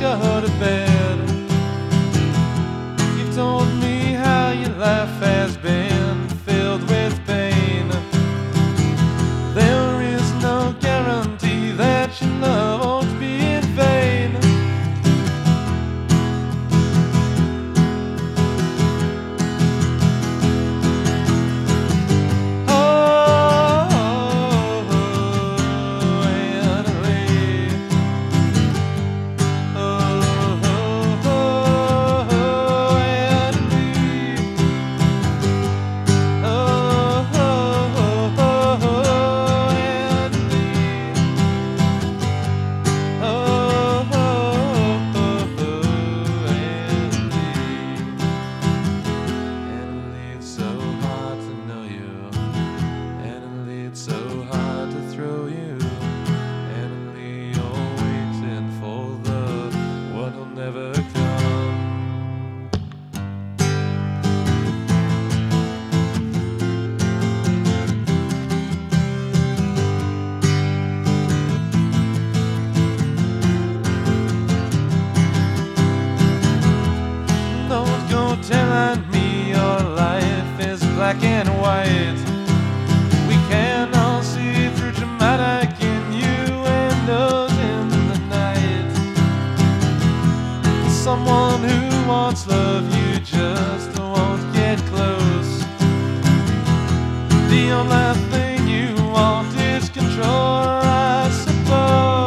go to bed. You've told me how your life has been filled with pain. There is no guarantee that your love won't be in vain. So hard to throw you, Annalie, you're waiting for the one who'll never come. Don't go telling me your life is black and white. We can all see through dramatic innuendos in the night. Someone who wants love, you just won't get close. The only thing you want is control, I suppose.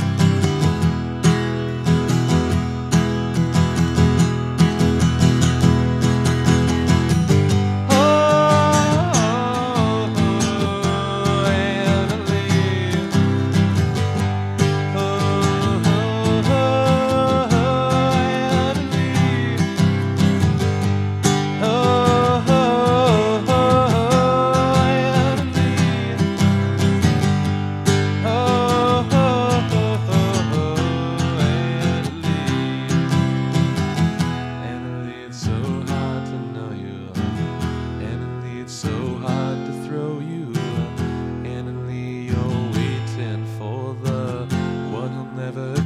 So hard to throw you, Annalie, you're waiting for the one who'll never